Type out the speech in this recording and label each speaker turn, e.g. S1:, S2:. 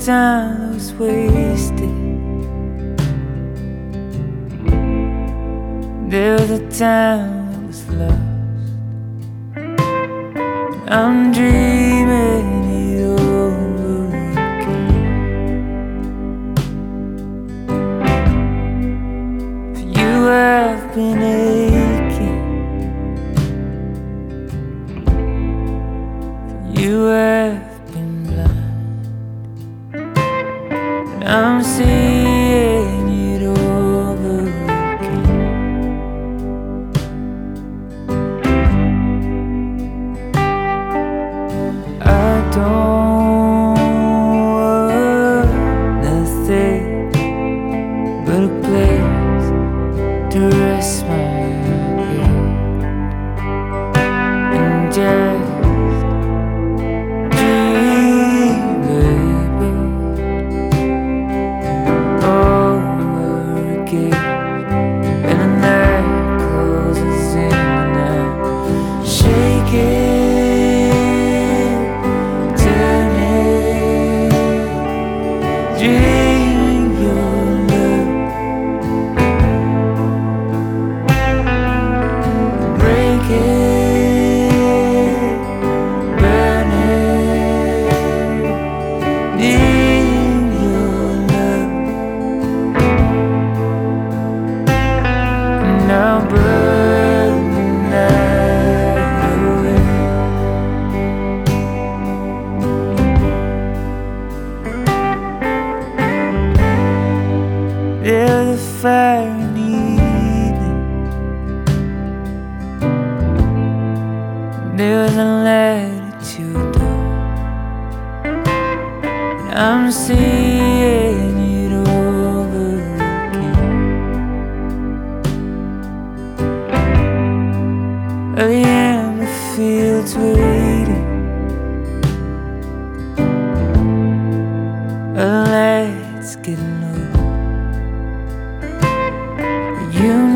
S1: time that was wasted. There was a time that was lost. I'm dreaming it over again. For you I've been aching. For you I've been blind. And I'm seeing it over again. I don't want nothing but a place to rest my head and just dream, baby, over again. And the night closes in and I'm shaking. Dreaming your love, breaking, burning, needing your love, and I'll burn the night away. There's a fire in the evening. There's a light at your door. And I'm seeing it over again. At the end the field's waiting. The lights getting low. You